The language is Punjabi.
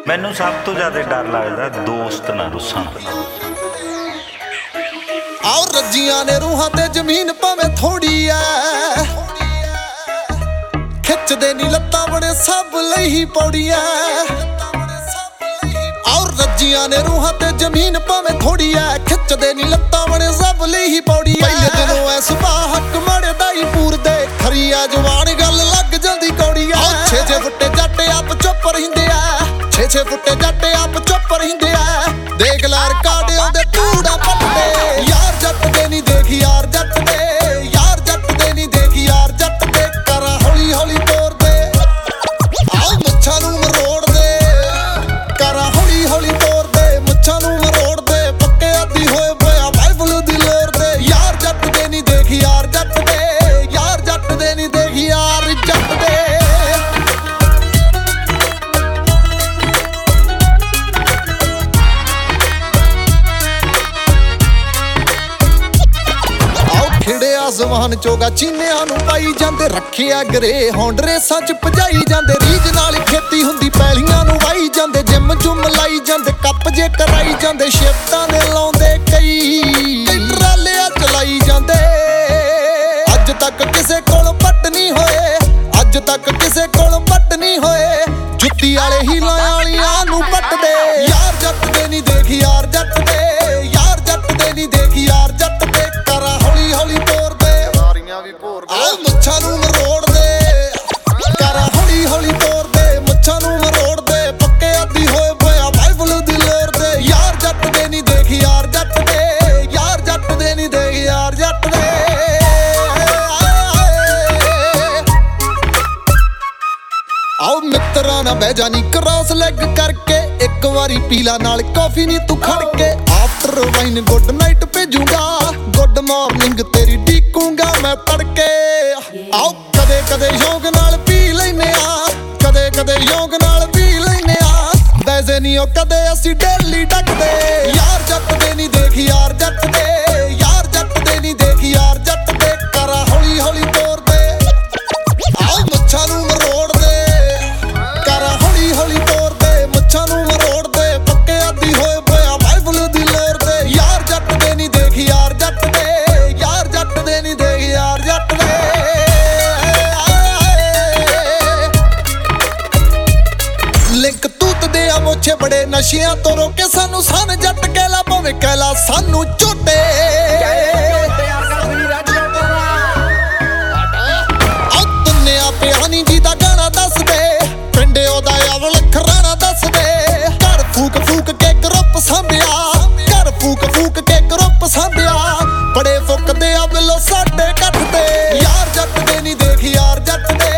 ਮੈਨੂੰ ਸਭ ਤੋਂ ਜ਼ਿਆਦਾ ਡਰ ਲੱਗਦਾ ਦੋਸਤ ਨਾ ਰੁੱਸਣ। ਆਓ ਰੱਜੀਆਂ ਨੇ ਰੂਹਾਂ ਤੇ ਜ਼ਮੀਨ ਭਾਵੇਂ ਥੋੜੀ ਐ, ਖਿੱਚਦੇ ਨੀ ਲੱਤਾਂ ਬਣੇ ਸਭ ਲਈ ਹੀ ਪੌੜੀ ਐ। ਆਓ ਰੱਜੀਆਂ ਨੇ ਰੂਹਾਂ ਤੇ ਜ਼ਮੀਨ ਭਾਵੇਂ ਥੋੜੀ ਐ, ਖਿੱਚਦੇ ਨੀ ਲੱਤਾਂ ਬਣੇ ਸਭ ਲਈ ਹੀ ਪੌੜੀ ਐ। ਪਹਿਲੇ ਦਿਨੋਂ ਐ ਸੁਭਾਅ ਹੱਕ ਮਾੜੇ ਦਾ ਹੀ ਪੂਰਦੇ, ਖਰੀ ਐ ਜਵਾਨ ਗੱਲ ਲੱਗ ਜਾਂਦੀ ਕੌੜੀ ਐ। 6 ਫੁੱਟੇ ਜੱਟ ਆਪ ਚੁੱਪ ਰਹਿੰਦੇ ਐ, 6 ਫੁੱਟੇ ਜੱਟ ਆਪ ਚੁੱਪ ਰਹਿੰਦੇ ਐ। ਦੇਖ ਲਾਰ ਕਾੜਿਆਂ ਦੇ ਧੂੜਾ ਪੱਟਦੇ, ਯਾਰ ਜੱਟ ਦੇ ਨੀ ਦੇਖ ਯਾਰ ਜੱਟ ਦੇ, ਯਾਰ ਜੱਟ ਦੇ ਨੀ ਦੇਖ ਯਾਰ ਜੱਟ ਦੇ। ਕਰਾਂ ਹੌਲੀ ਹੌਲੀ ਤੋਰਦੇ, ਆਓ ਮੁੱਛਾਂ ਨੂੰ ਮਰੋੜਦੇ, ਕਰਾਂ ਹੌਲੀ ਹੌਲੀ ਤੋਰਦੇ, ਮੁੱਛਾਂ ਨੂੰ ਮਰੋੜਦੇ। ਪੱਕੇ ਆਦੀ ਹੋਏ ਪਿਆ ਬਾਈਬਲ ਦੀ ਲੋਰ ਦੇ, ਯਾਰ ਜੱਟ ਦੇ ਨੀ ਦੇਖ ਯਾਰ ਜੱਟ ਦੇ, ਯਾਰ ਜੱਟ ਦੇ ਨੀ ਦੇਖ ਯਾਰ ਜੱਟ ਦੇ। ਆਸਮਾਨ ਚੋਗਾ ਚੀਨਿਆਂ ਨੂੰ ਪਾਈ ਜਾਂਦੇ, ਰੱਖਿਆ ਗਰੇ ਹੌਂਡ ਰੇਸਾਂ ਚ ਭਜਾਈ ਜਾਂਦੇ। ਰੀਝ ਨਾਲ ਖੇਤੀ ਹੁੰਦੀ ਪੈਲੀਆਂ ਨੂੰ ਵਾਈ ਜਾਂਦੇ, ਜਿੰਮ ਜੁੰਮ ਲਾਈ ਜਾਂਦੇ, ਕੱਪ ਜੇ ਕਰਾਈ ਜਾਂਦੇ। ਸ਼ਿਫਟਾਂ ਦੇ ਲਾਉਂਦੇ ਕਈ ਟਰਾਲਿਆਂ ਚਲਾਈ ਜਾਂਦੇ। ਅੱਜ ਤੱਕ ਕਿਸੇ ਕੋਲ ਪੱਟ ਨਹੀਂ ਹੋਏ, ਅੱਜ ਤੱਕ ਕਿਸੇ ਕੋਲ ਪੱਟ ਨਹੀਂ ਹੋਏ, ਜੁੱਤੀ ਵਾਲੇ ਹੀਲਾਂ ਵਾਲੀਆਂ ਨੂੰ ਪੱਟਦੇ। ਯਾਰ ਜੱਟ ਦੇ ਨੀ ਦੇਖ ਯਾਰ ਜੱਟ ਦੇ, ਯਾਰ ਜੱਟ ਦੇ ਨੀ ਦੇਖ ਯਾਰ ਜੱਟ ਦੇ। ਕਰਾਂ ਹੌਲੀ ਹੌਲੀ ਤੋਰਦੇ, ਆਓ ਮੁੱਛਾਂ ਨੂੰ ਮਰੋੜਦੇ, ਕਰਾਂ ਹੌਲੀ ਹੌਲੀ ਤੋਰਦੇ, ਮੁੱਛਾਂ ਨੂੰ ਮਰੋੜਦੇ। ਪੱਕੇ ਆਦੀ ਹੋਏ ਪਿਆ ਬਾਈਬਲ ਦੀ ਲੋਰ ਦੇ, ਯਾਰ ਜੱਟ ਦੇ ਨੀ ਦੇਖ ਯਾਰ ਜੱਟ ਦੇ, ਯਾਰ ਜੱਟ ਦੇ ਨੀ ਦੇਖ ਯਾਰ ਜੱਟ ਦੇ। ਆਓ ਮਿੱਤਰਾਂ ਨਾ ਬਹਿ ਜਾਨੀ ਕ੍ਰਾਸ ਲੈਗ ਕਰਕੇ, ਇੱਕ ਵਾਰੀ ਪੀਲਾ ਨਾਲ ਕਾਫੀ ਨੀ ਤੂੰ ਖੜ ਕੇ। ਆਫਟਰ ਵਾਈਨ ਗੁੱਡ ਨਾਈਟ ਭੇਜੂਗਾ, ਗੁੱਡ ਮਾਰਨਿੰਗ ਤੇਰੀ ਡੀਕੂੰਗਾ ਮੈਂ ਤੜਕੇ। ਆਓ ਕਦੇ ਕਦੇ ਸ਼ੌਂਕ ਨਾਲ ਪੀ ਲੈਨੇ ਆ, ਕਦੇ ਕਦੇ ਸ਼ੌਂਕ ਨਾਲ ਪੀ ਲੈਨੇ ਆ। ਵੈਸੇ ਨੀ ਉਹ ਕਦੇ ਅਸੀਂ ਡੇਲੀ ਡੱਕਦੇ, ਯਾਰ ਜੱਟ ਦੇ ਨੀ ਦੇਖ ਯਾਰ ਜੱਟ ਦੇ, ਯਾਰ ਜੱਟ ਦੇ ਨੀ ਦੇਖ ਯਾਰ ਜੱਟ ਦੇ। ਕਰਾਂ ਹੌਲੀ ਹੌਲੀ ਤੋਰਦੇ, ਆਓ ਮੁੱਛਾਂ ਨੂੰ ਮਰੋੜਦੇ, ਕਰਾਂ ਹੌਲੀ ਹੌਲੀ ਤੋਰਦੇ, ਮੁੱਛਾਂ ਨੂੰ ਮਰੋੜਦੇ। ਪੱਕੇ ਆਦੀ ਹੋਏ ਪਿਆ ਬਾਈਬਲ ਦੀ ਲੋਰ ਦੇ, ਯਾਰ ਜੱਟ ਦੇ ਨੀ ਦੇਖ ਯਾਰ ਜੱਟ ਦੇ, ਯਾਰ ਜੱਟ ਦੇ ਨੀ ਦੇਖ ਯਾਰ ਜੱਟ ਦੇ। ਲਿੰਕ ਤੂਤਦੇ ਆ ਮੋਛੇ ਬੜੇ ਨਸ਼ਿਆਂ ਤੋਂ ਰੋਕੇ ਸਾਨੂੰ, ਸਨ ਜੱਟ ਕਹਿਲਾ ਭਾਵੇਂ ਕਹਿਲਾ ਸਾਨੂੰ ਝੋਟੇ। ਦੁਨੀਆ ਪਿਆਨੀ ਜੀ ਦਾ ਗਾਣਾ ਦੱਸਦੇ, ਪਿੰਡੇ ਉਹਦਾ ਅਵਲ ਖਰਾਣਾ ਦੱਸਦੇ। ਘਰ ਫੂਕ ਫੂਕ ਕੇ ਗਰੁੱਪ ਸਾਂਭਿਆ, ਘਰ ਫੂਕ ਫੂਕ ਕੇ ਗਰੁੱਪ ਸਾਂਭਿਆ। ਬੜੇ ਫੁੱਕਦੇ ਆ ਬਿੱਲੋ ਸਾਡੇ ਕੱਠ ਤੇ, ਯਾਰ ਜੱਟ ਦੇ ਨੀ ਦੇਖ ਯਾਰ ਜੱਟ ਦੇ,